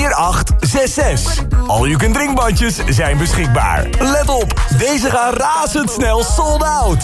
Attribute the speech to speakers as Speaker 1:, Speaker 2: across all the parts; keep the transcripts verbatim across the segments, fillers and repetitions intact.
Speaker 1: vier acht zes zes. All you can drink bandjes zijn beschikbaar. Let op, deze gaan razendsnel sold out.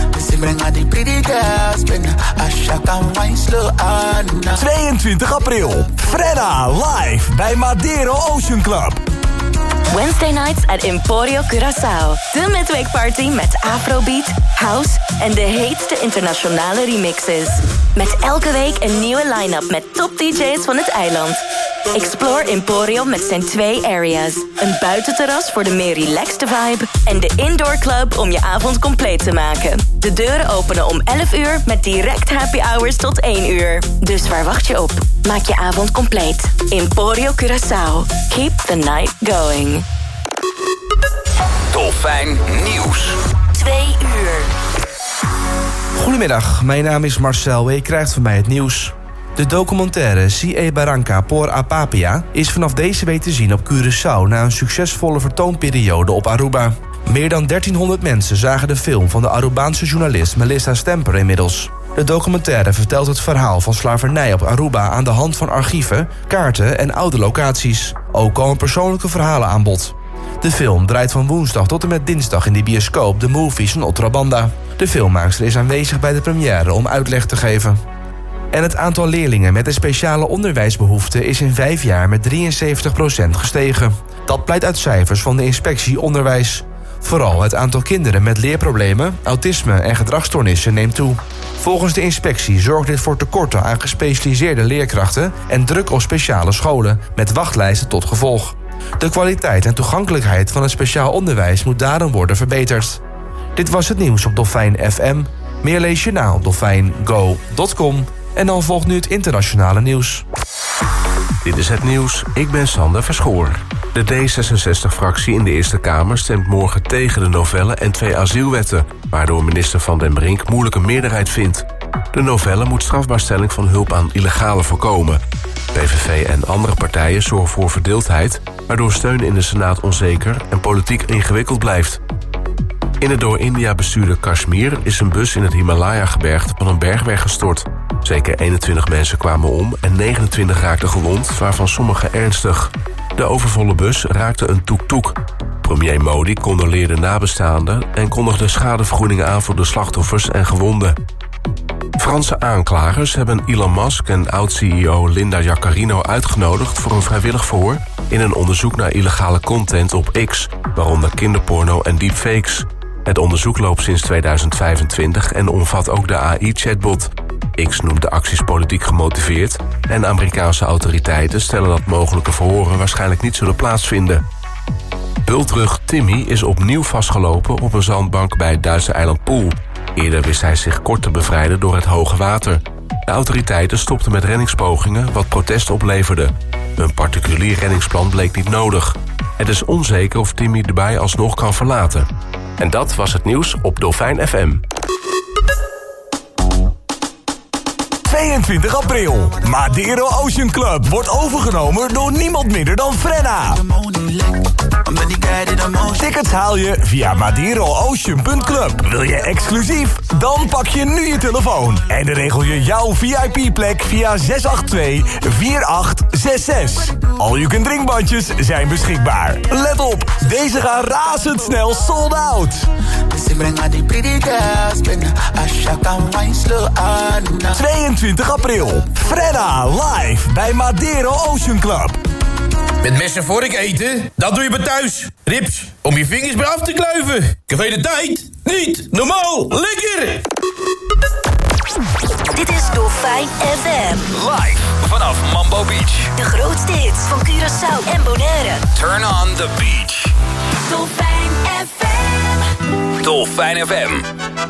Speaker 1: tweeëntwintig april, Frenna live bij Madeiro Ocean Club.
Speaker 2: Wednesday nights at Emporio Curaçao. De midweekparty met Afrobeat, house en de heetste internationale remixes. Met elke week een nieuwe line-up met top D J's van het eiland. Explore Emporio met zijn twee areas. Een buitenterras voor de meer relaxed vibe en de indoor club om je avond compleet te maken. De deuren openen om elf uur met direct happy hours tot één uur. Dus waar wacht je op? Maak je avond compleet. Emporio Curaçao. Keep the night going.
Speaker 3: Dolfijn Nieuws.
Speaker 2: Twee uur.
Speaker 4: Goedemiddag, mijn naam is Marcel en je krijgt van mij het nieuws. De documentaire Si e Barranca por Apapia is vanaf deze week te zien op Curaçao na een succesvolle vertoonperiode op Aruba. Meer dan dertienhonderd mensen zagen de film van de Arubaanse journalist Melissa Stemper inmiddels. De documentaire vertelt het verhaal van slavernij op Aruba aan de hand van archieven, kaarten en oude locaties. Ook komen persoonlijke verhalen aan bod. De film draait van woensdag tot en met dinsdag in de bioscoop The Movies van Otrabanda. De filmmaakster is aanwezig bij de première om uitleg te geven. En het aantal leerlingen met een speciale onderwijsbehoefte is in vijf jaar met drieënzeventig procent gestegen. Dat blijkt uit cijfers van de inspectie onderwijs. Vooral het aantal kinderen met leerproblemen, autisme en gedragsstoornissen neemt toe. Volgens de inspectie zorgt dit voor tekorten aan gespecialiseerde leerkrachten en druk op speciale scholen, met wachtlijsten tot gevolg. De kwaliteit en toegankelijkheid van het speciaal onderwijs moet daarom worden verbeterd. Dit was het nieuws op Dolfijn F M. Meer lees je na op dolfijn go punt com. En dan volgt nu het internationale nieuws.
Speaker 5: Dit is het nieuws, ik ben Sander Verschoor. De D zesenzestig-fractie in de Eerste Kamer stemt morgen tegen de novelle en twee asielwetten, waardoor minister Van den Brink moeilijk een meerderheid vindt. De novelle moet strafbaarstelling van hulp aan illegalen voorkomen. P V V en andere partijen zorgen voor verdeeldheid, waardoor steun in de Senaat onzeker en politiek ingewikkeld blijft. In het door India bestuurde Kashmir is een bus in het Himalaya-gebergte van een berg weggestort. Zeker eenentwintig mensen kwamen om en negenentwintig raakten gewond, waarvan sommigen ernstig. De overvolle bus raakte een toek-toek. Premier Modi condoleerde nabestaanden en kondigde schadevergoedingen aan voor de slachtoffers en gewonden. Franse aanklagers hebben Elon Musk en oud-C E O Linda Yaccarino uitgenodigd voor een vrijwillig verhoor in een onderzoek naar illegale content op X, waaronder kinderporno en deepfakes. Het onderzoek loopt sinds tweeduizend vijfentwintig en omvat ook de A I-chatbot. X noemt de acties politiek gemotiveerd en Amerikaanse autoriteiten stellen dat mogelijke verhoren waarschijnlijk niet zullen plaatsvinden. Bultrug Timmy is opnieuw vastgelopen op een zandbank bij het Duitse eiland Poel. Eerder wist hij zich kort te bevrijden door het hoge water. De autoriteiten stopten met reddingspogingen wat protest opleverde. Een particulier reddingsplan bleek niet nodig. Het is onzeker of Timmy de baai alsnog kan verlaten. En dat was het nieuws op Dolfijn F M.
Speaker 1: tweeëntwintig april. Madeiro Ocean Club wordt overgenomen door niemand minder dan Frenna. Tickets haal je via madeiro ocean punt club. Wil je exclusief? Dan pak je nu je telefoon en dan regel je jouw V I P-plek via zes acht twee vier acht zes zes. All you can drink bandjes zijn beschikbaar. Let op, deze gaan razendsnel sold out. tweeëntwintig april, Frenna live bij Madeiro Ocean Club.
Speaker 6: Met messen voor ik eten, dat doe je bij thuis. Rips, om je vingers bij af te kluiven. Café de tijd, niet normaal, lekker!
Speaker 2: Dit is Dolfijn F M.
Speaker 3: Live vanaf Mambo Beach.
Speaker 2: De grootste hits van Curaçao en Bonaire.
Speaker 3: Turn on the beach.
Speaker 2: Dolfijn F M.
Speaker 3: Dolfijn F M.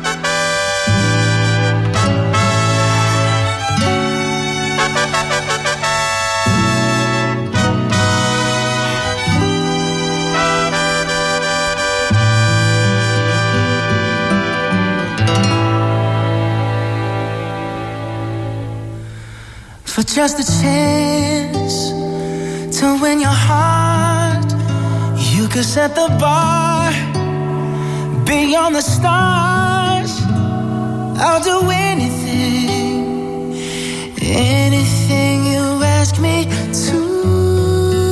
Speaker 7: For just a chance to win your heart, you could set the bar beyond the stars. I'll do anything, anything you ask me to.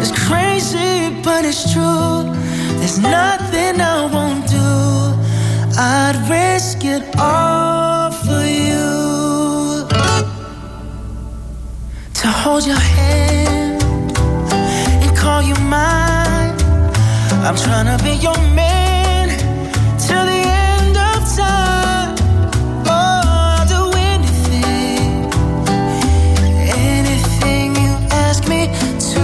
Speaker 7: It's crazy, but it's true. There's nothing I won't do. I'd risk it all for you. To hold your hand and call you mine. I'm tryna be your man till the end of time. Oh, I'll do anything, anything you ask me to.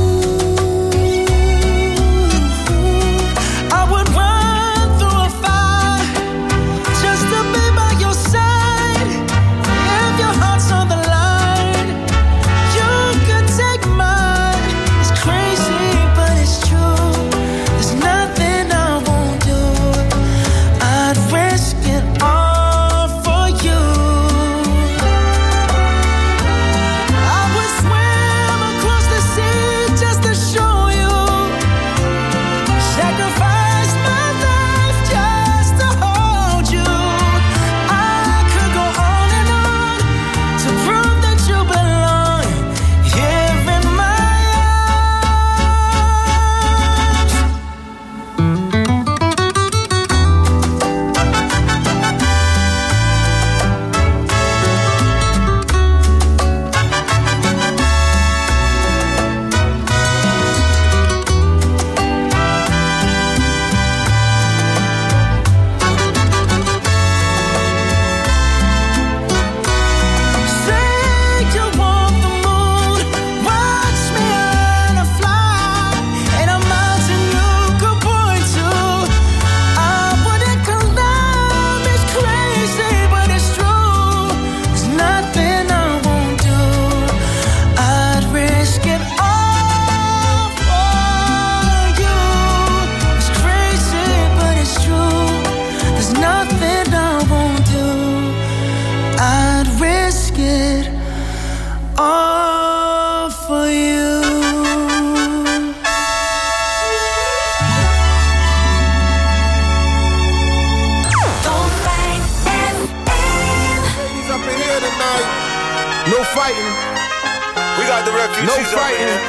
Speaker 7: I would run through a fire just to be by your side. If your heart's on the line, you could take mine. It's crazy, but it's true. There's nothing I won't do. I'd risk it all for you. I would swim across the sea just to show you. Sacrifice my life just to hold you. I could go on and on to prove that you belong here in my say you want the moon. Watch me and I fly. Ain't a mountain you could point to. I wouldn't climb. It's crazy, but it's true. There's nothing I won't do. I'd risk it all for you. It's crazy, but it's true. There's nothing I won't do. I'd risk it all for you.
Speaker 8: Ladies up in here tonight. No fighting.
Speaker 3: We got the refugees
Speaker 8: No
Speaker 3: up in
Speaker 8: fighting.
Speaker 3: here.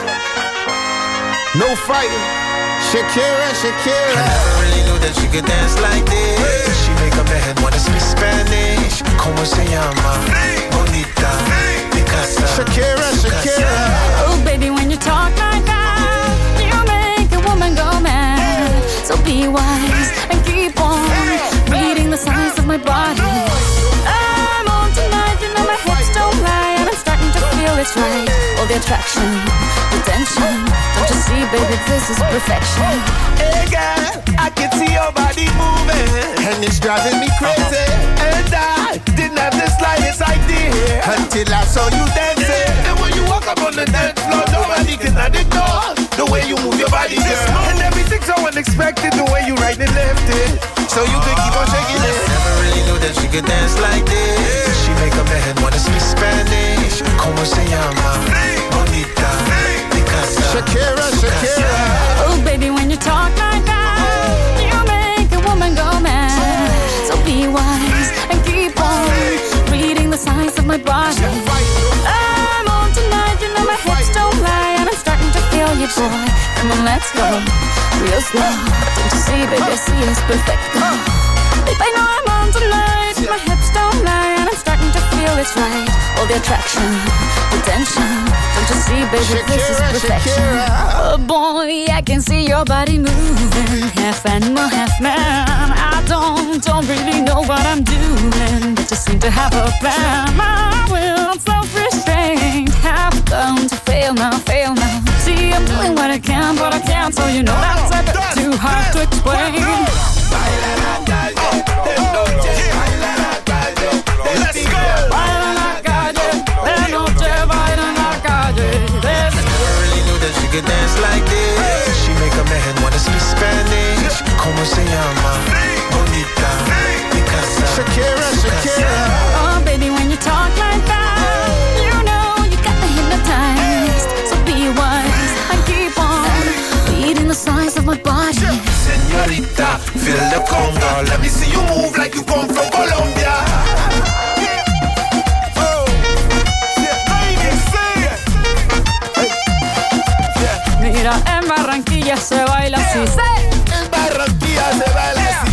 Speaker 8: No fighting. Shakira, Shakira.
Speaker 9: Never really knew that she could dance like this. She make a man wanna speak Spanish. Como se llama? Bonita. Picasa.
Speaker 8: Shakira, Shakira.
Speaker 10: Oh, baby, when you talk like that, you make a woman go mad. So be wise and keep on reading the signs of my body. I'm on tonight, you know my hips don't lie, and I'm starting to feel it's right. All the attraction, the tension. Don't you see, baby, this is perfection.
Speaker 9: Hey girl, I can see your body moving,
Speaker 8: And it's driving me crazy.
Speaker 9: and I didn't have the slightest idea
Speaker 8: Until I saw you dancing.
Speaker 9: And when you walk up on the dance floor, nobody can ignore the way you move your body, girl. And everything's so unexpected, the way you right and left it, so you could keep on shaking it. Never really knew that she could dance like this. She make a man wanna speak Spanish. Como se llama? Bonita. Picasa.
Speaker 8: Shakira, Shakira.
Speaker 10: Oh, baby, when you talk like that, you make a woman go mad. So be wise and keep on reading the signs of my body. I'm on tonight, you know my hips don't lie, and I'm starting to feel you, boy. Come on, let's go, real slow. Don't you see, baby, I see it's perfect. Babe, I know I'm on tonight, my hips don't lie, and I'm starting to feel it's right. All the attraction, the tension. Don't you see, baby, this is
Speaker 8: Shakira,
Speaker 10: perfection.
Speaker 8: Shakira.
Speaker 10: Oh boy, I can see your body moving, half animal, half man. I don't, don't really know what I'm doing, but just seem to have a plan. My will, self-restraint, have come to fail now, fail now. See, I'm doing what I can, but I can't, so you know that's a bit too hard to explain.
Speaker 9: Let's go!
Speaker 10: Baila en la calle, de noche baila en la calle. There's
Speaker 9: Never really knew that she could dance like this. She make a man wanna speak Spanish. Como se llama? Bonita. Picasa.
Speaker 8: Shakira, Shakira.
Speaker 10: Oh, baby, when you talk like that, you know you got me hypnotized. So be wise and keep on reading the signs of my body.
Speaker 9: Señorita, feel the conga. Let me see you move like you come from Colombia.
Speaker 10: Me Mira, en Barranquilla se baila así.
Speaker 9: En Barranquilla se baila así.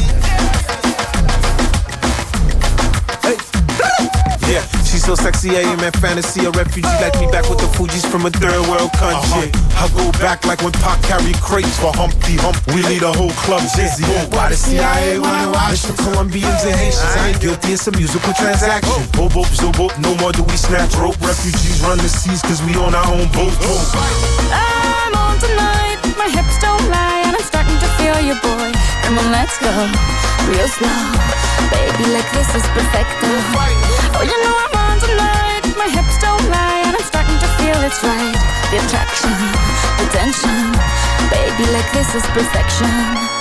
Speaker 9: Yeah, she's so sexy, I am in fantasy. A refugee like me back with the Fugees from a third world country. Uh-huh. I go back like when Pac carried crates for Humpty Hump. We lead a whole club dizzy. Why the C I A wanna watch the Colombians and Haitians? I ain't guilty, it's a musical transaction. Oh, boop, zo boop, no more do we snatch rope. Refugees run the seas cause we on our own boat.
Speaker 10: I'm on tonight, my hips don't lie, and I'm starting to feel you, boy. Come on, let's go, real slow. Baby, like this is perfecto. Oh, you know I'm on tonight, my hips don't lie, and I'm starting to feel it's right. The attraction, the tension. Baby, like this is perfection.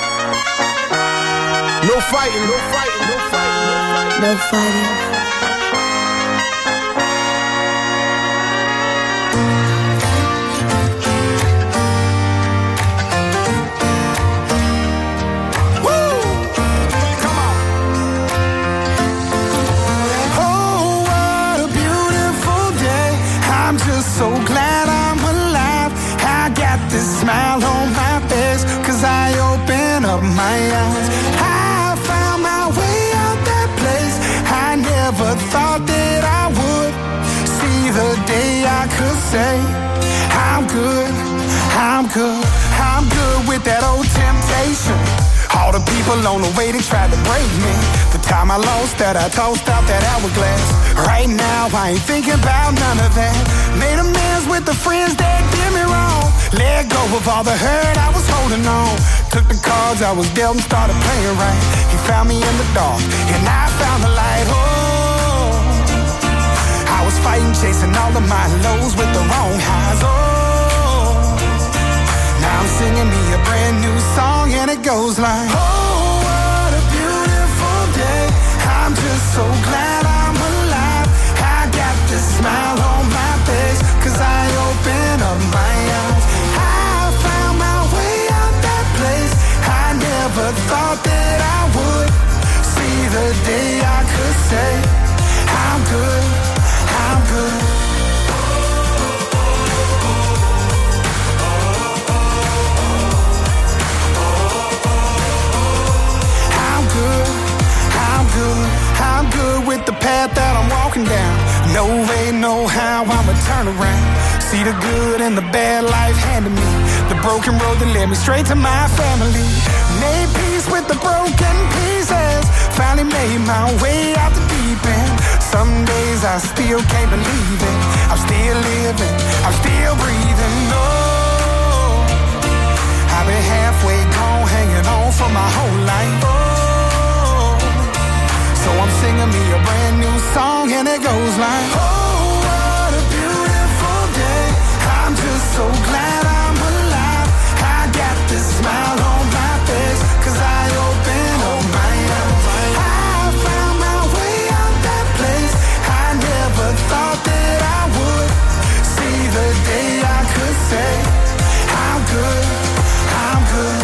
Speaker 9: No fighting, no fighting, no fighting,
Speaker 10: no fighting.
Speaker 7: So glad I'm alive. I got this smile on my face, cause I open up my eyes. I found my way out that place. I never thought that I would see the day I could say I'm good, I'm good, I'm good with that old temptation. All the people on the way, they tried to break me. The time I lost that, I tossed out that hourglass. Right now, I ain't thinking about none of that. Made amends with the friends that did me wrong. Let go of all the hurt I was holding on. Took the cards I was dealt and started playing right. He found me in the dark, and I found the light. Oh, I was fighting, chasing all of my lows with the wrong highs. Oh, now I'm singing me a brand new song, and it goes like, oh, what a beautiful day. I'm just so glad I'm alive. I got this smile on my face, cause I open up my eyes. I found my way out that place. I never thought that I would see the day I could say I'm good, I'm good. I'm good with the path that I'm walking down. No way, no how, I'ma turn around. See the good and the bad life handed me. The broken road that led me straight to my family. Made peace with the broken pieces. Finally made my way out the deep end. Some days I still can't believe it. I'm still living, I'm still breathing. No, I've been halfway gone, hanging on for my whole life. Oh, so I'm singing me a brand new song, and it goes like, oh, what a beautiful day. I'm just so glad I'm alive. I got this smile on my face, cause I open up my eyes. I found my way out that place. I never thought that I would see the day I could say I'm good, I'm good.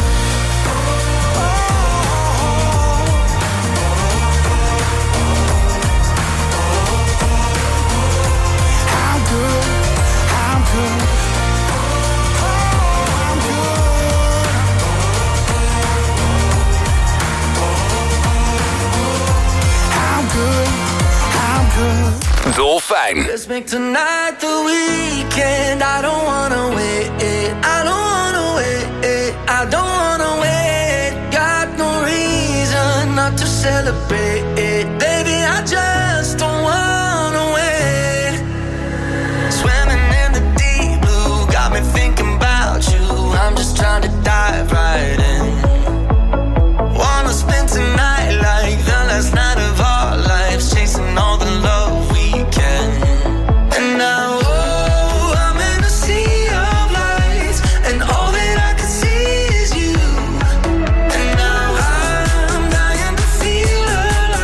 Speaker 1: Dolfijn.
Speaker 11: Let's make tonight the weekend. I don't wanna wait. I don't wanna wait. I don't wanna wait. Got no reason not to celebrate. Baby, I just don't wanna wait. Swimming in the deep blue got me thinking about you. I'm just trying to dive right in. Wanna spend tonight like the last night of our lives, chasing all the love we can. And now, oh, I'm in a sea of lights, and all that I can see is you. And now I'm dying to feel alive.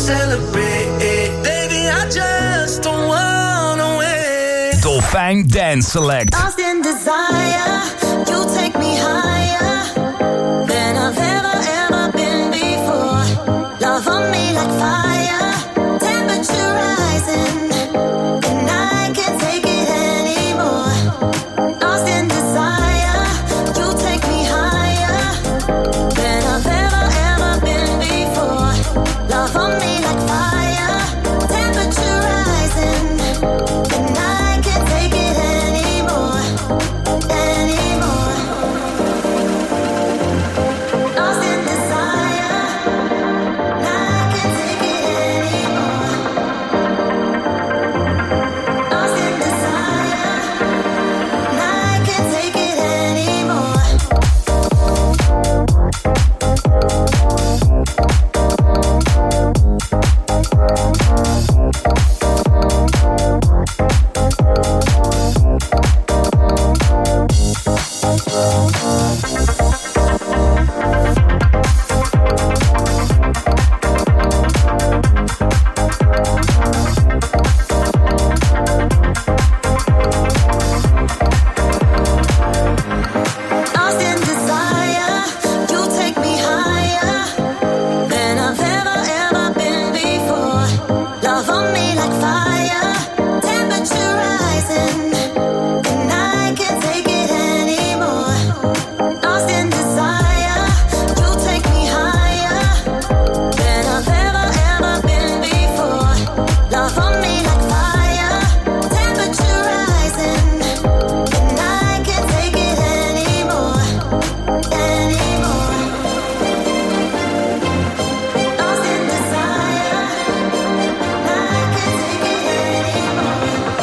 Speaker 11: celebrate. Baby, I just don't wanna wait.
Speaker 1: Dolfijn Dance Select.
Speaker 7: Lost in desire, you take me higher than I've ever, ever been before. Love on me like fire, temperature rising, and I can't take it anymore. Lost in desire, you take me higher than I've ever, ever been before. Love on me like fire, temperature rising, and I can't take it anymore, anymore. Lost in desire, and I can't take it anymore. Lost in desire, and I can't take it anymore. Lost in desire, you take me higher than I've ever, ever been before. Love on me like fire, temperature rising, and I can't take it anymore. Lost in desire, you take me higher than I've ever, ever been before. Love on me like fire, temperature rising, and I can't take it anymore, anymore. Lost in desire, and I can't take it anymore.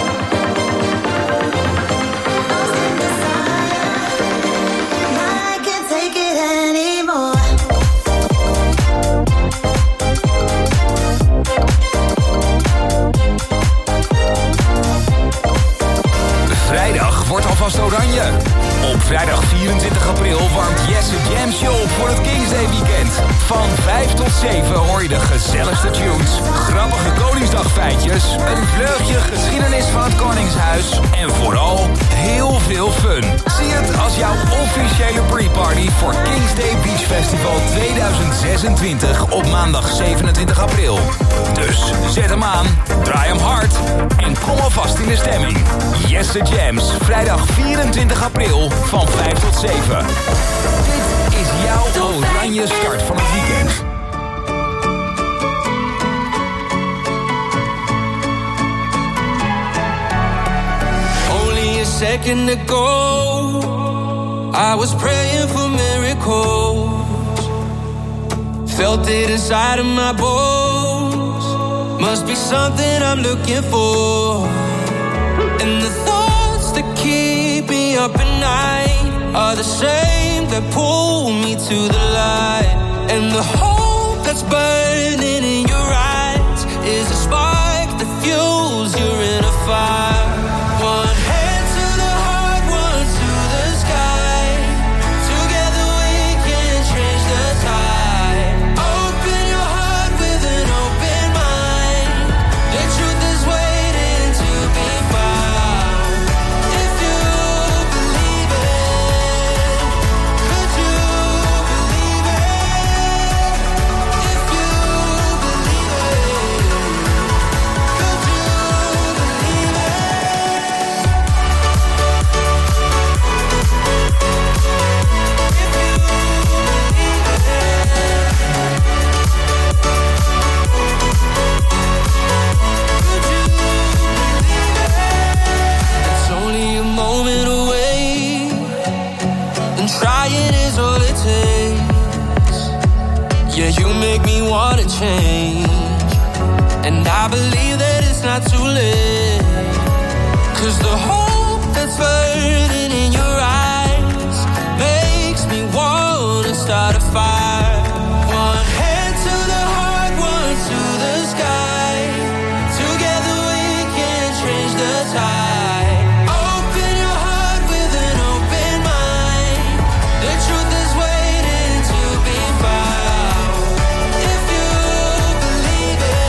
Speaker 7: Lost in desire, and I can't take it anymore.
Speaker 1: Vrijdag wordt alvast oranje. Op vrijdag vierentwintig april warmt Jesse Jam Show op voor het Kings Day weekend. Van vijf tot zeven hoor je de gezelligste tunes, grappige Koningsdagfeitjes, een vleugje geschiedenis van het Koningshuis en vooral heel veel fun. Zie het als jouw officiële pre-party voor Kings Day Beach Festival tweeduizend zesentwintig op maandag zevenentwintig april. Dus zet hem aan, draai hem hard en kom alvast in de stemming. Jesse Jams, vrijdag vierentwintig april van vijf tot zeven. Dit is jouw oranje start van het weekend.
Speaker 11: Only a second ago, I was praying for miracles. Felt it inside of my bones. Must be something I'm looking for. And the thoughts that keep me up at night are the same that pull me to the light. And the hope that's burning in your eyes is a spark that fuels your inner fire. One hand to the heart, one to the sky. Together we can change the tide. Open your heart with an open mind. The truth is waiting to be found. If you believe it, could you believe it? If you believe it, could you believe it? It's only a moment away, and trying is all it takes. Yeah, you make me wanna change, and I believe that it's not too late. 'Cause the hope that's burning in your eyes makes me wanna start a fire. One hand to the heart, one to the sky. Together we can change the tide. Open your heart with an open mind. The truth is waiting to be found. If you believe it.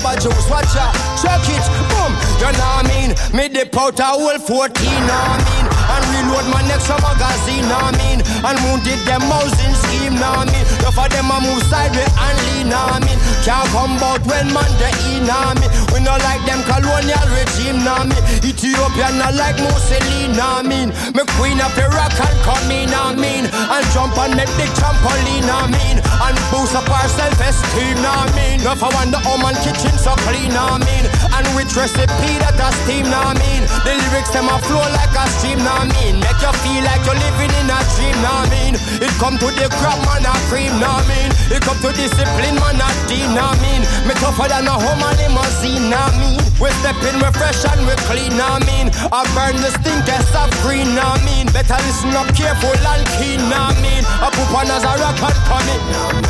Speaker 12: rubber juice, watch out, check it, boom. You know what I mean? Me dip out a whole fourteen, know what I mean? And reload my next magazine, know what I mean? And wounded them housing scheme, know what I mean? Enough of them a move sideways and lean, know what I mean? Can't come out when man they eat, know what I mean? We not like them colonial regime, know what I mean? Ethiopia not like Mussolini, know what I mean? Me queen up the rock and come in, know what I mean? And jump on that big trampoline, know what I mean? And boost up our self-esteem, know what I mean? Enough of wonder how man kitchen so clean, know what I mean? And which recipe that a steam, know what I mean? The lyrics them a flow like a stream, know what I mean? Make you feel like you're living in a dream, know what I mean? It come to the crap, man, a cream, know what I mean? It come to discipline, man, a team, know what I mean? Me tougher than a Hummer limousine, know what I mean? We step in, we fresh and we clean, know what I mean? I burn the stinkest of green, know what I mean? Better listen up careful and keen, know what I mean? I put on as a rock and come in.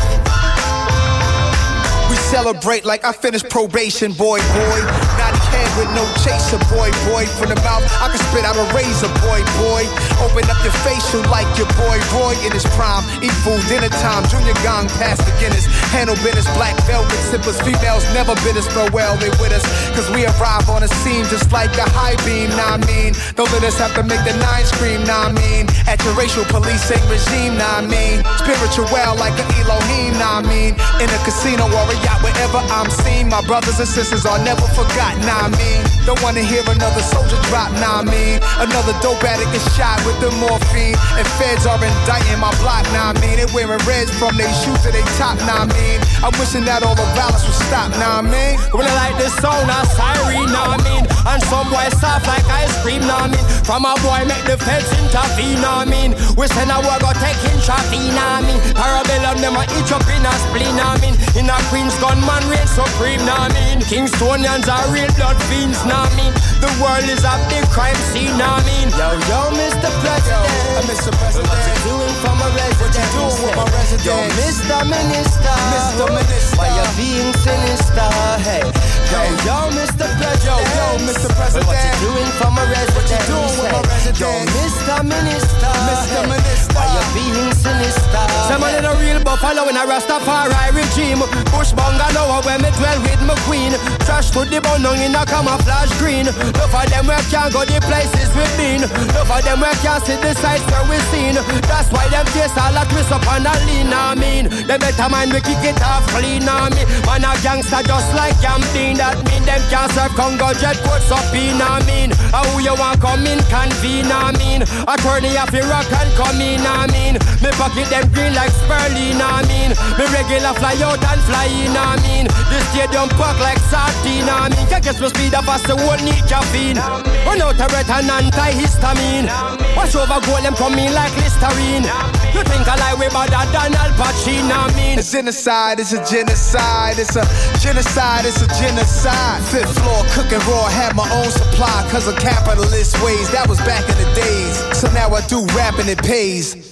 Speaker 13: We celebrate like I finished probation, boy, boy. Naughty head with no chaser, boy, boy. From the mouth, I can spit out a razor, boy, boy. Open up your facial like your boy, Roy in his prime. Eat food, dinner time, junior gong past the Guinness. Handle business, black velvet sippers. Females never bid us farewell, they with us. Cause we arrive on the scene just like a high beam, nah I mean. Don't let us have to make the nine scream, nah I mean. At your racial policing regime, nah I mean. Spiritual like an Elohim, nah I mean. In a casino or a yacht, wherever I'm seen, my brothers and sisters are never forgotten, nah I mean. Don't wanna hear another soldier drop, nah I mean. Another dope addict is shot with the morphine, and feds are indicting my block, nah I mean. They wearing reds from their shoes to their top, nah I mean. I'm wishing that all the violence would stop, nah I mean.
Speaker 12: When I like this sound, a siren, nah I mean. And some boy soft like ice cream, nah I mean. From a boy make the feds intervene, nah I mean. We send a war go take in traffic, nah I mean. Parabellum them a each up in a spleen, nah I mean. In a Queen's gunman reign supreme, nah I mean. Kingstonians are real blood fiends, nah I mean. The world is a big crime scene, nah I mean. Yo, yo, Mister President,
Speaker 13: yo, Mister President,
Speaker 12: what you doing for my resident?
Speaker 13: What you doing with my resident?
Speaker 12: Yo, Mister Minister,
Speaker 13: Mister Minister,
Speaker 12: why you being sinister? Hey, yo, yo, Mister President,
Speaker 13: yo, yo, Mister President,
Speaker 12: what you doing for my resident?
Speaker 13: What you doing with my resident?
Speaker 12: Yo, Mister Minister,
Speaker 13: Mister Minister,
Speaker 12: why you being sinister? Someone in a real buffalo in a Rastafari regime. Bush bungalow where me dwell with my queen. Trash to the bone in a camouflage green. Love for them where can't go the places we've been. Love for them where can't see the sights where we've seen. That's why them face all a twist up and a lean, I mean. They better mind we kick it off clean, I mean. Man a gangster just like Camping. That mean them can't serve Congo jet coats up in, I mean. How you want come in convene, I mean. Attorney have to rock and come in, I mean. Me pocket them green like Sperling, I mean. Me regular fly out and fly in, I mean. The stadium park like sardine, I mean. Can't get me speed up as the whole need caffeine. Run out a red and anti-histamine. Watch over goal them coming like Listerine. You think I like way better than Al Pacino, I mean.
Speaker 13: A genocide, it's a genocide. It's a genocide, it's a genocide. Fifth floor, cooking raw, had my own supply. Cause of capitalist ways, that was back in the days. So now I do rap and it pays.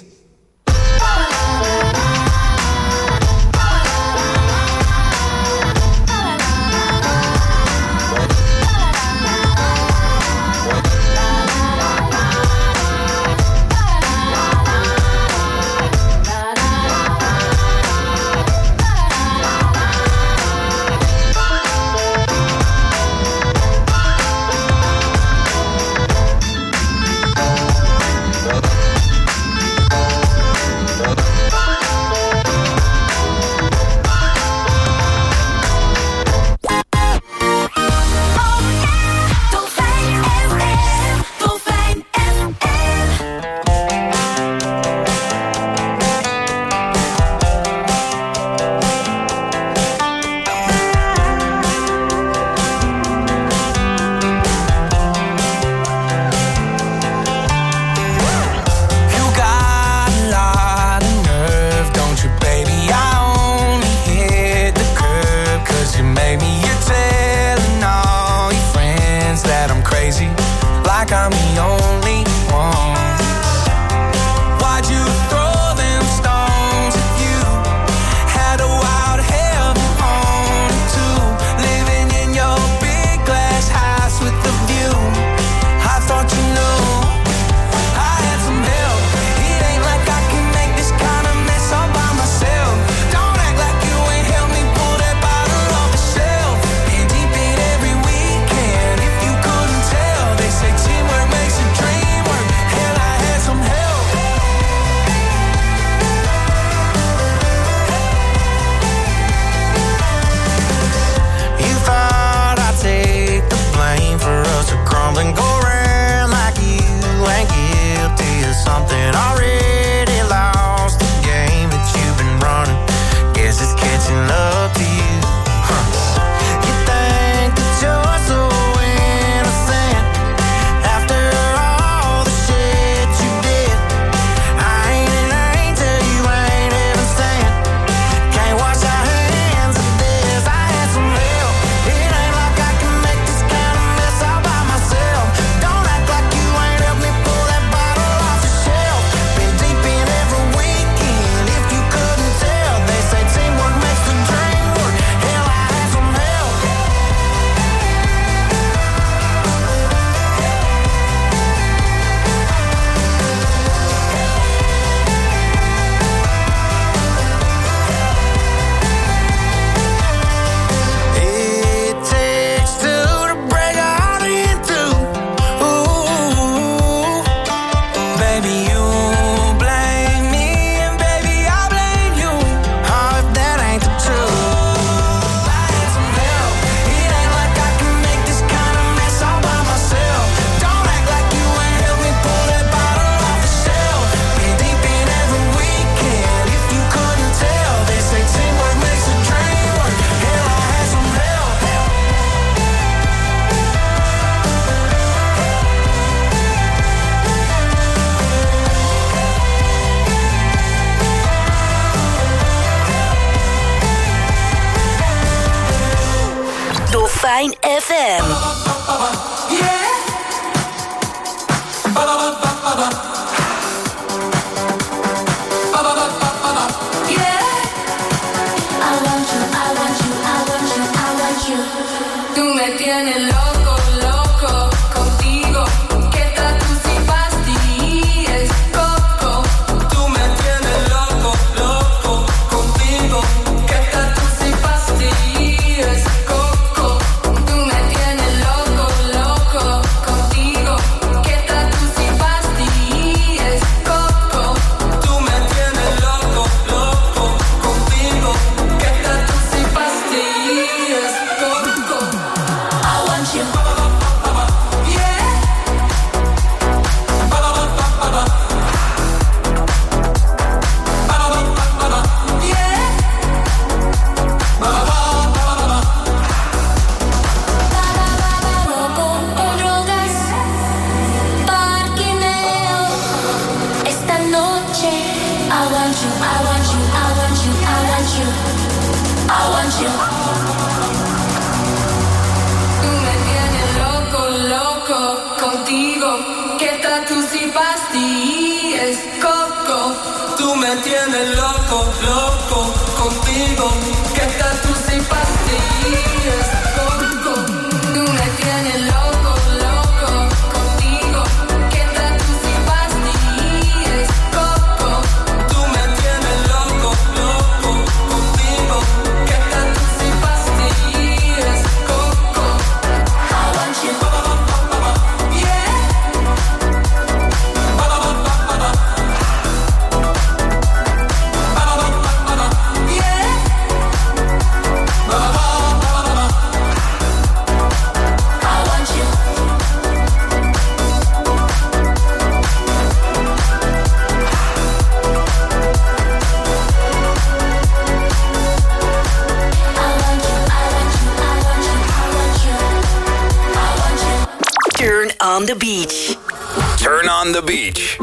Speaker 2: on the beach.
Speaker 1: Turn on the beach.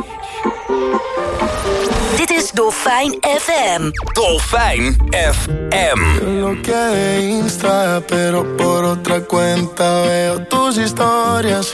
Speaker 2: Dit is Dolfijn F M.
Speaker 1: Dolfijn F M.
Speaker 14: Lo que de Insta, pero por otra cuenta veo tus historias.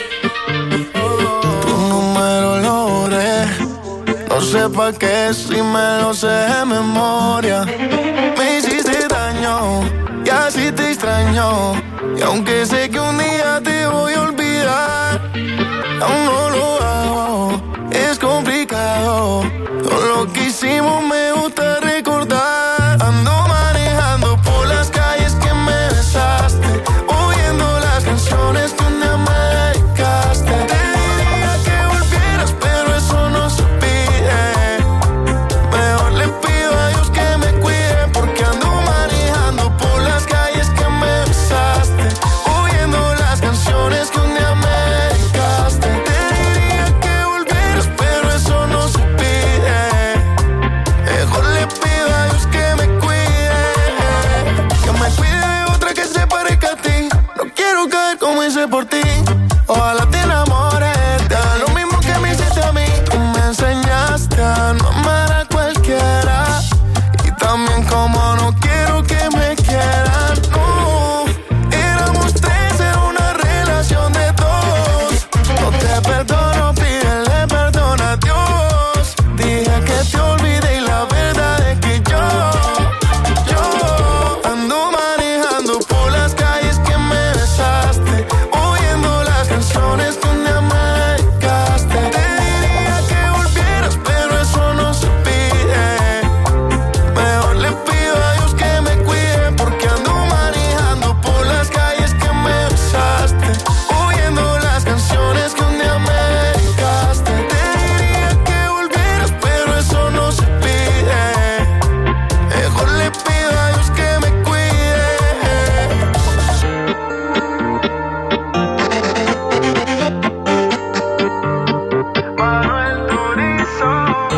Speaker 14: Tu número lo borré. No sé pa' qué si me lo sé de memoria. Me hiciste daño y así te extraño. Y aunque sé que un día te voy a olvidar, aún no lo hago, es complicado. Todo lo que hicimos me gusta recordar. Ando manejando por las calles que me besaste, oyendo las canciones que un día me dedicaste. Te diría que volvieras, pero eso no se pide. Mejor le pido a Dios que me cuide, porque ando manejando por las calles que me besaste, oyendo las canciones que un día me dedicaste. Te diría que volvieras, pero eso no se pide. Mejor le pido a Dios que me cuide, que me cuide de otra que se parezca a ti. No quiero caer como hice por ti. Ojalá te enamores, te haga lo mismo que me hiciste a mí. Tú me enseñaste a no amar a cualquiera, y también como no quiero que me quieran. No, éramos tres en una relación de dos. No te perdono, pídele perdón a Dios. Dije que te olvidé y la verdad es que yo, yo ando manejando por las calles que me besaste, oyendo las canciones que un día me dedicaste. Te diría que volvieras, pero eso no se pide. Mejor le pido a Dios que me cuide, porque ando manejando por las calles que me besaste, oyendo las canciones que un día me dedicaste. Te diría que volvieras, pero eso no se pide. Mejor le pido a Dios que me cuide. Manuel Turizo.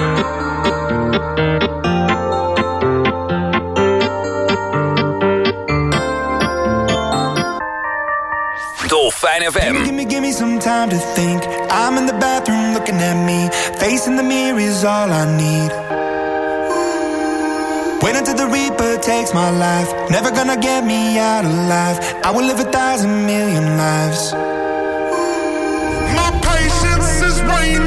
Speaker 1: Dolfijn F M.
Speaker 15: Give me, give me some time to think. I'm in the bathroom looking at me. Facing the mirror is all I need. Wait until the Reaper takes my life. Never gonna get me out alive. I will live a thousand million lives.
Speaker 16: My patience is waning.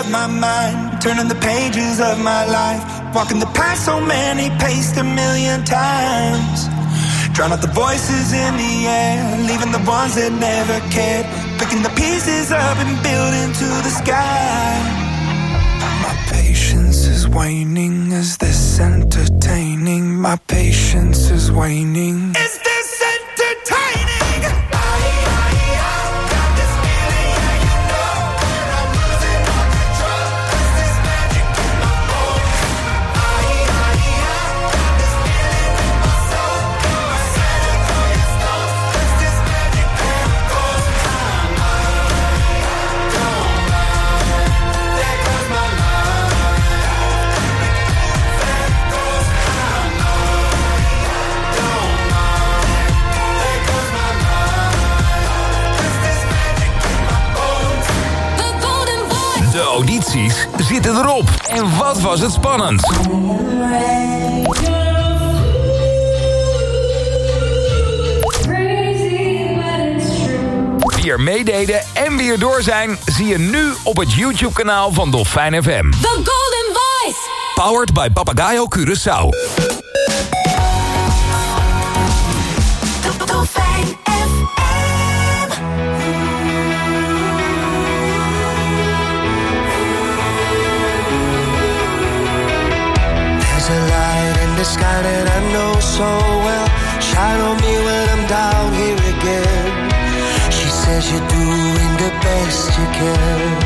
Speaker 15: of my mind, turning the pages of my life, walking the path so many paced a million times. Drown out the voices in the air, leaving the ones that never cared, picking the pieces up and building to the sky. My patience is waning, is this entertaining? My patience is waning. Is this entertaining?
Speaker 1: De audities zitten erop. En wat was het spannend? Wie er meededen en weer door zijn, zie je nu op het YouTube-kanaal van Dolfijn F M.
Speaker 7: The Golden Voice.
Speaker 1: Powered by Papagayo Curaçao.
Speaker 7: Dolfijn F M.
Speaker 11: There's a light in the sky that I know so well. Shine on me when I'm down here again. She says you're doing the best you can.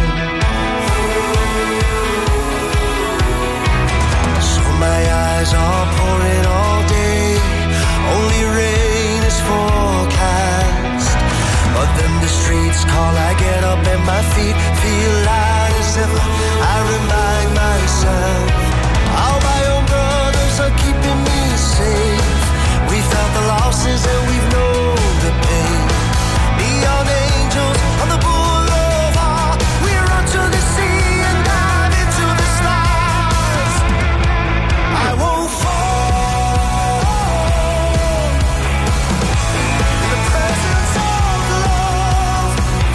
Speaker 11: So my eyes are pouring all day. Only rain is forecast. But then the streets call, I get up and my feet feel light as ever. I remind myself how my own brothers are keeping me safe. We felt the losses and we've known the pain. Neon angels on the boulevard. We run to the sea and dive into the stars. I won't fall in the presence of love.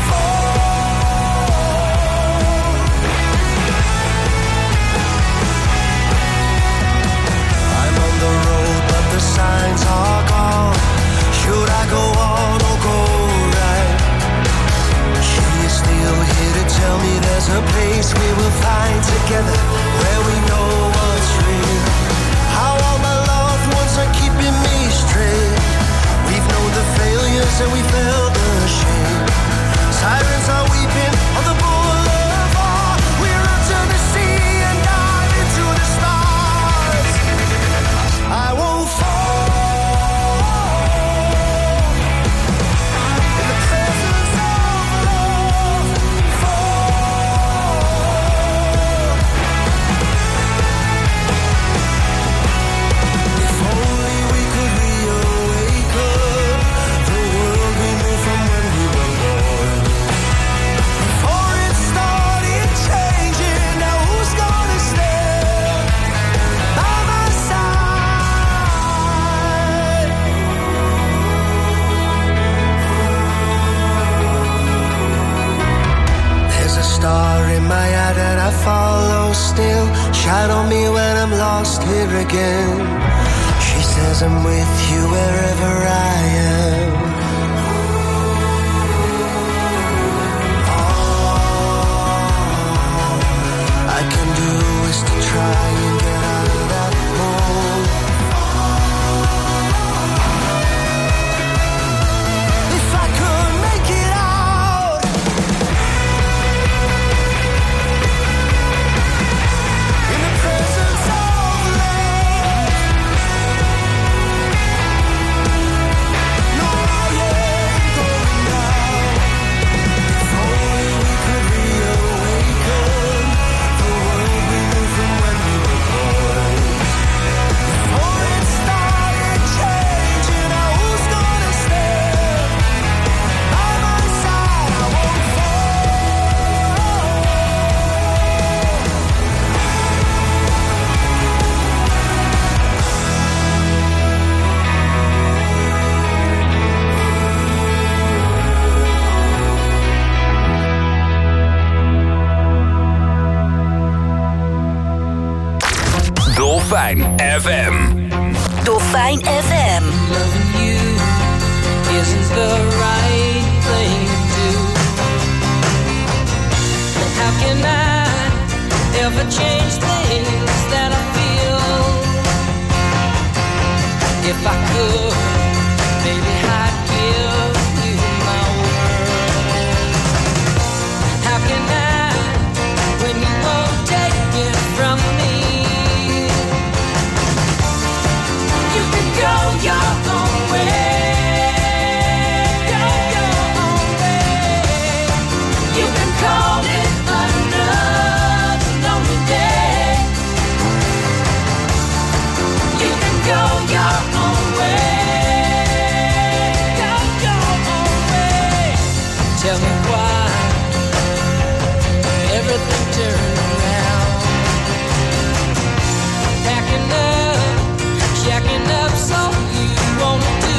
Speaker 11: I'm on the road, but the signs are gone. Should I go on or go right? She is still here to tell me there's a place we will find together, where we know what's real. How all my loved ones are keeping me straight. We've known the failures and we felt the shame. Sirens are weeping on the boulevard. We run to the sea and dive into the stars. I won't fall in the presence of love. If only we could reawaken the world we knew from when we were born. Before it started changing, now who's gonna stand by my side? There's a star in my eye that I follow still. Shine on me when I'm lost here again. She says I'm with you wherever I am. All I can do is to try and get out of that hole. If I could make it out in the presence of love. No,
Speaker 1: Dolfijn F M.
Speaker 2: Dolfijn F M.
Speaker 7: Loving you isn't the right thing to do. And how can I ever change things that I feel? If I could, baby, I'd give you my world. How can I, when you won't take it from me? You can go your own way, go your own way. You can call it another lonely day. You can go your own way, go your own way. Tell me why everything turned around. Packing up, jacking up, so you won't do.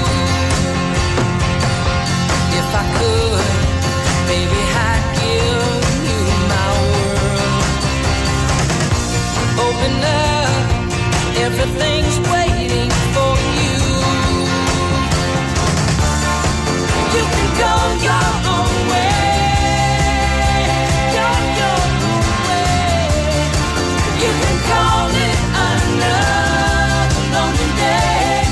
Speaker 7: If I could, baby, I'd give you my world. Open up, everything's waiting for you. You can go your own way, go your own way. You can call it another lonely day.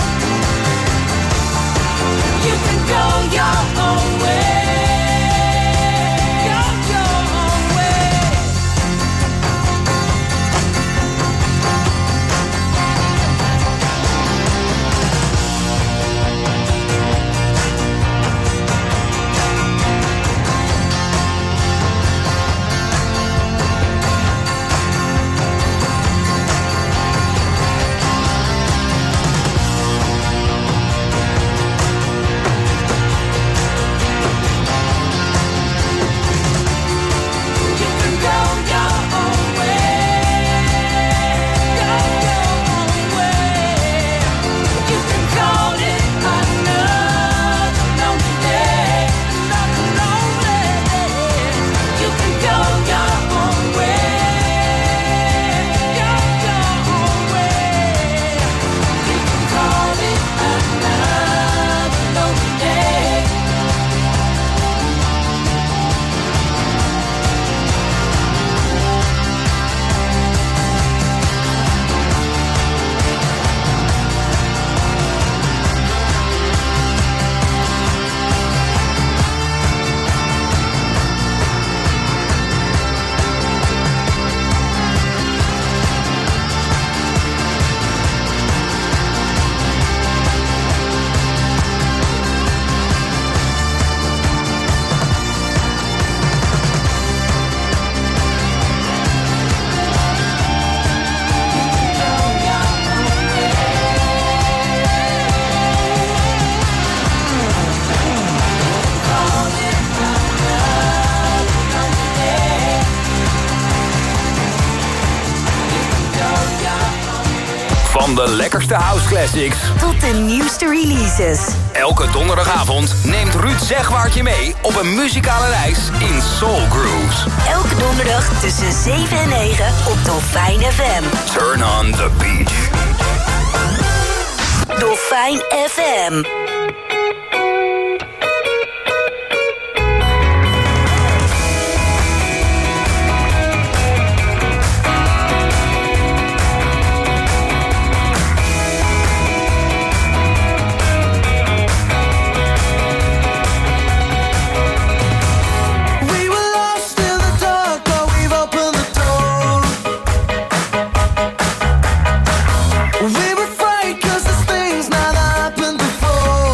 Speaker 7: You can go your own way, go your own way.
Speaker 1: Van de lekkerste house classics
Speaker 2: tot de nieuwste releases.
Speaker 1: Elke donderdagavond neemt Ruud Zegwaart je mee op een muzikale reis in Soul Grooves.
Speaker 2: Elke donderdag tussen zeven en negen op Dolfijn F M.
Speaker 1: Turn on the beach.
Speaker 2: Dolfijn F M.
Speaker 7: We were afraid 'cause this thing's not happened before.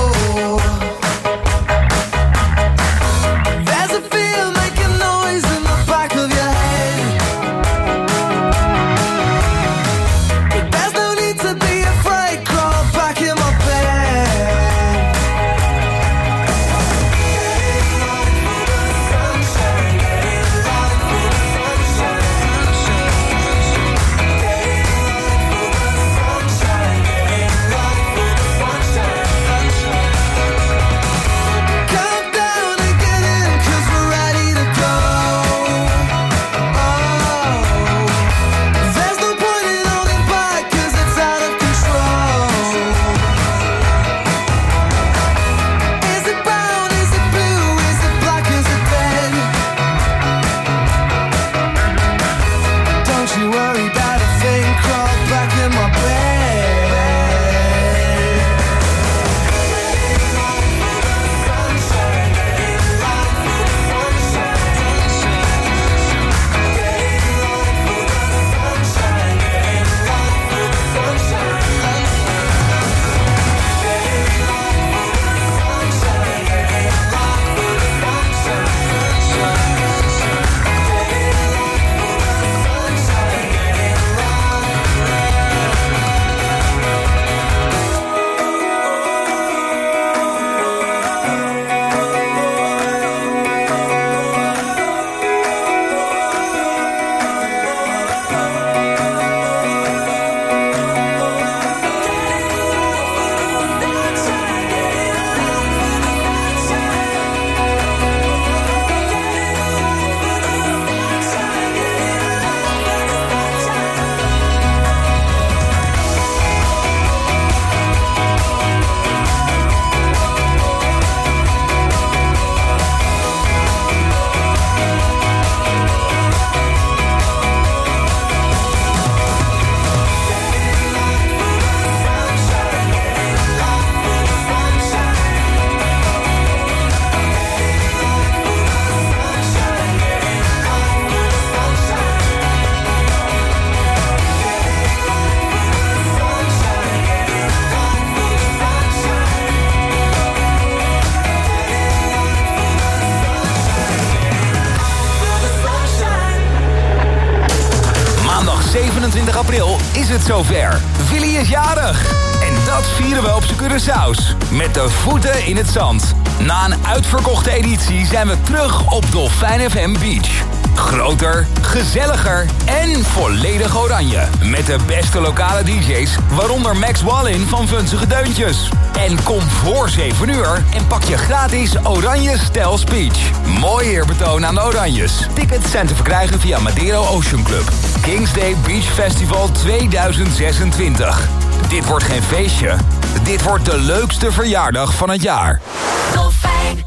Speaker 1: eenentwintig april is het zover. Willy is jarig. En dat vieren we op zijn Curaçao's. Met de voeten in het zand. Na een uitverkochte editie zijn we terug op Dolfijn F M Beach. Groter, gezelliger en volledig oranje. Met de beste lokale D J's, waaronder Max Wallin van Vunzige Deuntjes. En kom voor zeven uur en pak je gratis Oranje Stijl Speech. Mooi eerbetoon aan de Oranjes. Tickets zijn te verkrijgen via Madero Ocean Club. Kings Day Beach Festival tweeduizend zesentwintig. Dit wordt geen feestje, dit wordt de leukste verjaardag van het jaar.
Speaker 7: Dolfijn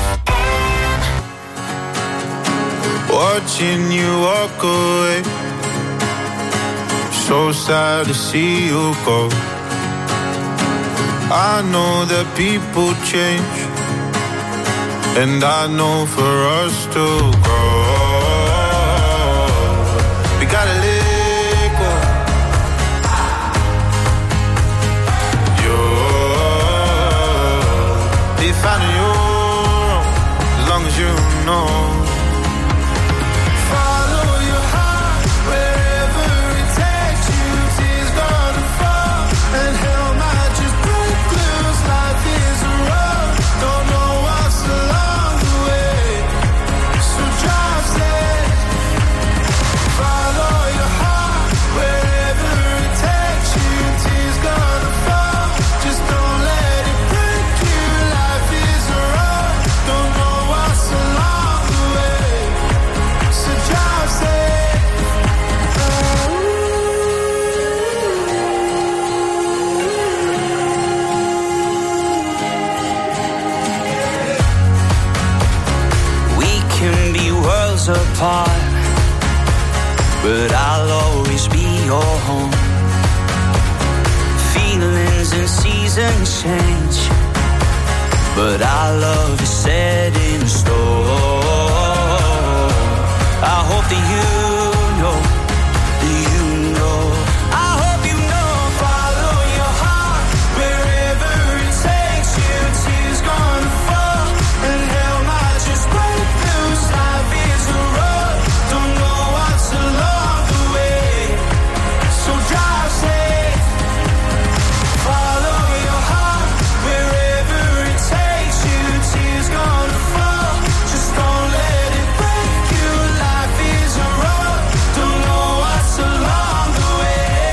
Speaker 9: Watching you walk away, so sad to see you go. I know that people change, and I know for us to grow, we gotta let go. You'll be finding your own, as long as you know.
Speaker 11: Apart, but I'll always be your home. Feelings and seasons change, but our love is set in stone. I hope that you know, that you know. I hope you know, follow your heart wherever it takes you. Tears gonna fall and hell might just break loose. Life is a road, don't know what's along the way, so drive safe. Follow your heart wherever it takes you. Tears gonna fall, just don't let it break you. Life is a road, don't know what's along the way.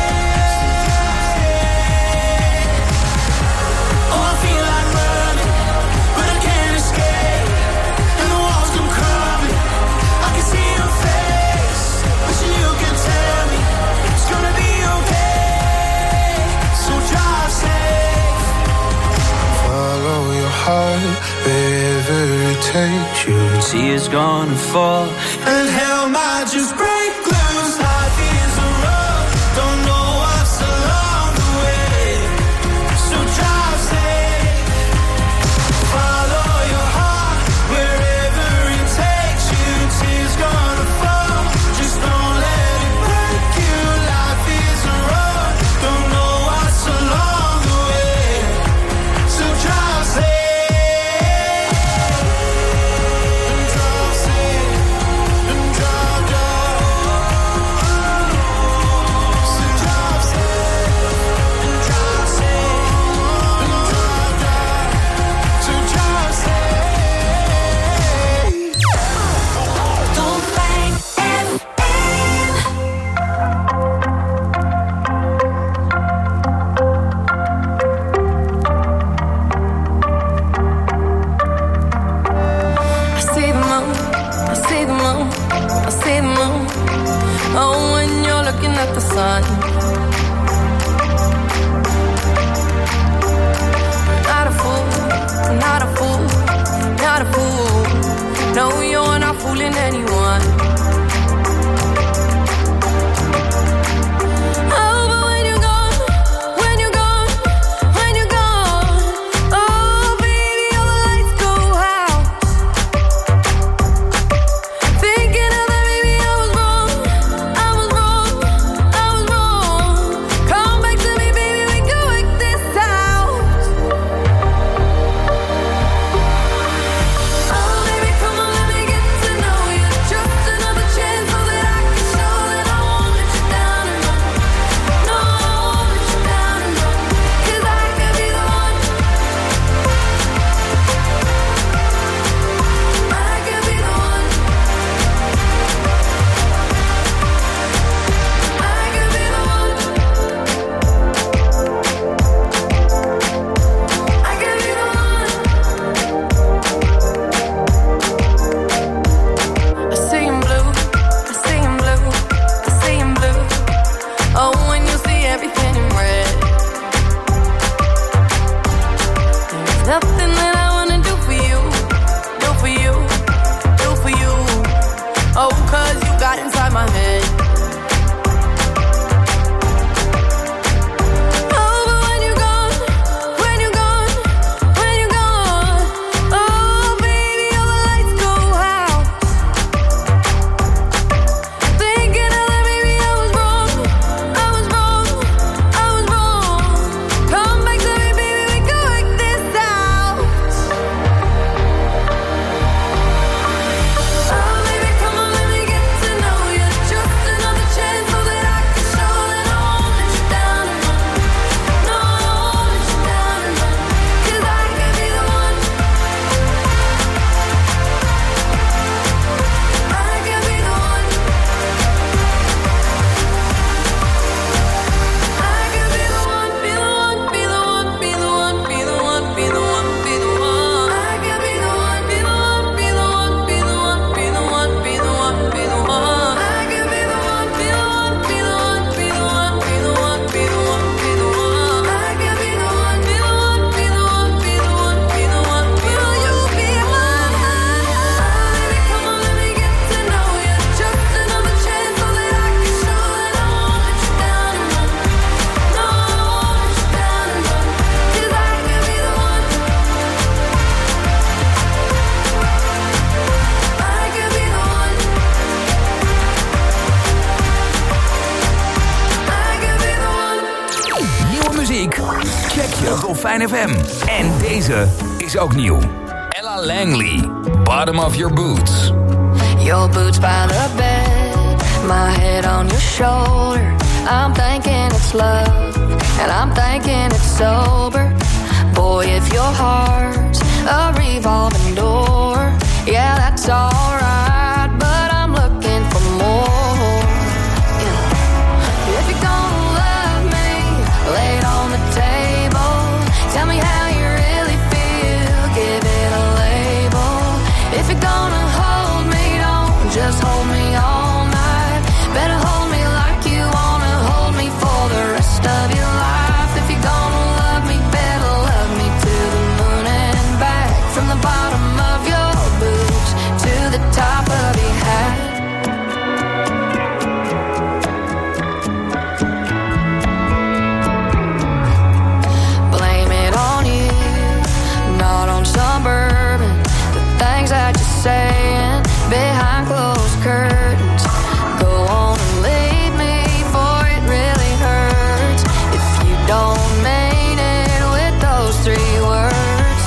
Speaker 11: Oh, I feel like running, but I can't escape, and the walls come crumbling. I can see your face, but you can tell me it's gonna be okay, so drive safe.
Speaker 9: Follow your heart wherever it takes you.
Speaker 11: Tears gonna fall and hell might just break loose. Life is a road, don't know what's along the way, so drive safe. Follow your heart wherever it takes you. Tears gonna fall, just don't let it break you. Life is a road, don't know what's along the way, so drive safe. Drive safe and drive down. So drive safe and drive safe and drive down. So drive safe.
Speaker 7: Dolfijn
Speaker 10: I see the moon, I see the moon, I see the moon. Oh, when you're looking at the sun. Not a fool, not a fool, not a fool. No, you're not fooling anyone. Oh, but when you're gone, when you're gone, when you're gone, oh, baby, all the lights go out. Thinking of that, baby, I was wrong, I was wrong, I was wrong. Come back to me, baby, we can work this out. Oh, baby, come on, let me get to know you.
Speaker 11: got inside my head.
Speaker 16: Dolfijn F M. En deze is ook nieuw. Ella Langley, Bottom of Your Boots.
Speaker 17: Your boots by the bed, my head on your shoulder. I'm thinking it's love, and I'm thinking it's sober. Boy, if your heart's a revolving door, yeah, that's alright, but I'm looking for more. Yeah. If you're gonna love me, lay it on the table. Tell me how you really feel, give it a label. If you're gonna hold me, don't just hold me all night. Better hold me like you wanna hold me for the rest of your life. If you're gonna love me, better love me to the moon and back. From the bottom of your boots to the top of your hat. Blame it on you, not on suburban. The things that you're saying behind closed curtains. Go on and leave me, for it really hurts if you don't mean it with those three words.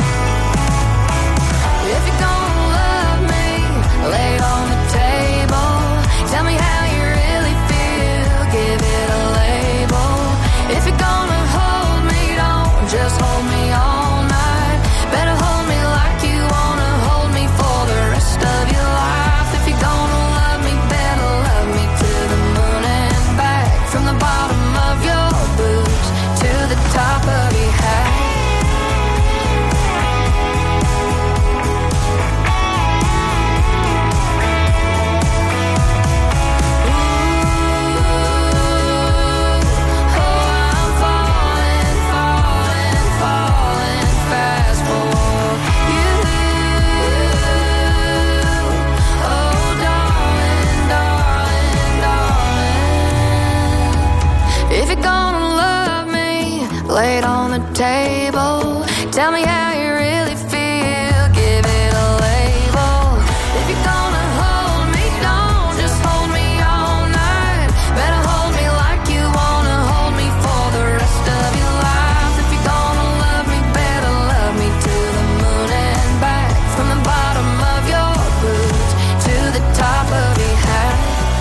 Speaker 17: If you're gonna love me, lay it on the table. Tell me how you really feel, give it a label. If you're gonna hold me, don't just hold me all night. Better hold me like you wanna hold me for the rest of your life. If you're gonna love me, better love me to the moon and back. From the bottom of your boots to the top of your hat. If you're gonna love me, lay it on the table. Tell me how you really feel, give it a label. If you're gonna hold me, don't just hold me all night. Better hold me like you wanna hold me for the rest of your life. If you're gonna love me, better love me to the moon and back. From the bottom of your boots to the top of your hat.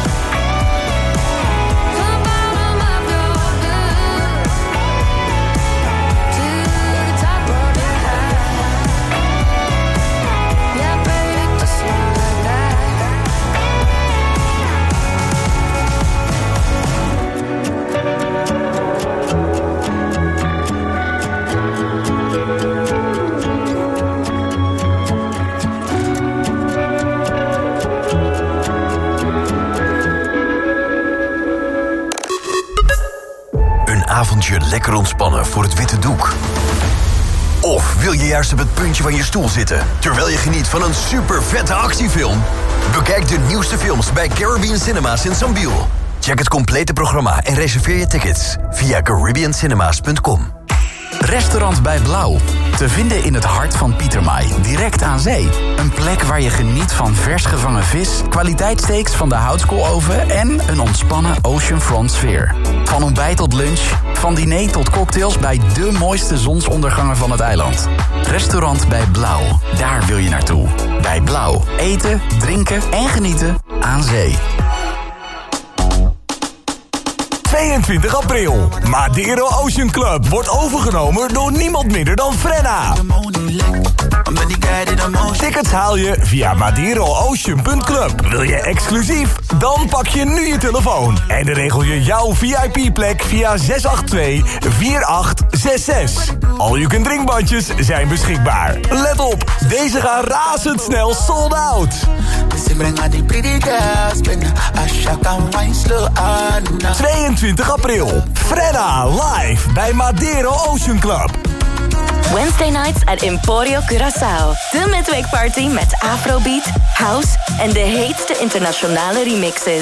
Speaker 18: Avondje lekker ontspannen voor het witte doek? Of wil je juist op het puntje van je stoel zitten terwijl je geniet van een super vette actiefilm? Bekijk de nieuwste films bij Caribbean Cinemas in Sambiel. Check het complete programma en reserveer je tickets via caribbean cinemas punt com.
Speaker 19: Restaurant bij Blauw. Te vinden in het hart van Pietermaai, direct aan zee. Een plek waar je geniet van vers gevangen vis, kwaliteitssteaks van de houtskooloven en een ontspannen oceanfront sfeer. Van ontbijt tot lunch, van diner tot cocktails bij de mooiste zonsondergangen van het eiland. Restaurant bij Blauw, daar wil je naartoe. Bij Blauw, eten, drinken en genieten aan zee.
Speaker 1: tweeëntwintig april. Madeiro Ocean Club wordt overgenomen door niemand minder dan Frenna. Tickets haal je via madeiro ocean punt club. Wil je exclusief? Dan pak je nu je telefoon. En dan regel je jouw V I P-plek via zes acht twee, vier acht zes zes. All you can drinkbandjes zijn beschikbaar. Let op, deze gaan razendsnel sold out. tweeëntwintig april. Frenna live bij Madeiro Ocean Club.
Speaker 2: Wednesday nights at Emporio Curaçao. De midweekparty met Afrobeat, house en de heetste internationale remixes.